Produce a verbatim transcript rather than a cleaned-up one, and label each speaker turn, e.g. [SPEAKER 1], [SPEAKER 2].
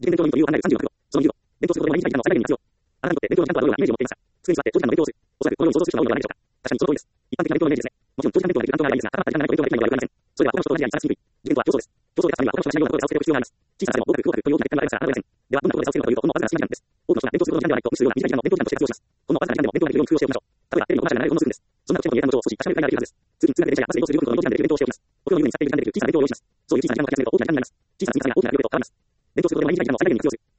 [SPEAKER 1] 受験勉強の意味という案内がさんじゅうろくびょう。そのにじゅうど。勉強することで毎日が時間の最大限に活用。あなたにとって勉強のちゃんとはどういうようなイメージを持っていますか？机に座って長時間の勉強をする。おそらくこのように想像する人が多いのではないでしょうか。確かにその通りです。一般的な勉強のイメージですね。もちろん長時間勉強ができる担当がありますが、ただ時間がないと勉強ができないのではありません。それでは他の人と同じように差しにくい。受験とは競争です。競争で勝つには他の人と同じようなところで差をつけておく必要があります。小さな差でも大きく空白という大きな欠点がありますが、あなたはありません。ではどんなところで差をつけるのかというと、ほんのわずかな隙間時間です。多くの人が勉強することの時間ではないと無視するような短い時間の勉強時間として活用します。このわずかな時間でも勉強ができるように工夫をしておきましょう。例えば、テレビのコマーシャルが流れるほんの数分です。そんな特典の入れた文章を少し確かめる会ができるはずです。通勤・通学で電車やバスで移動するよんぷんとの移動時間でできる勉強をしておきます。お風呂の湯船に浸っている時間でできる小さな勉強を用意します。そういう小さな時間を書き始めると大きな時間になります。小さな時間が大きな学力を高めます。勉強することで毎日が時間の最大限に活用する。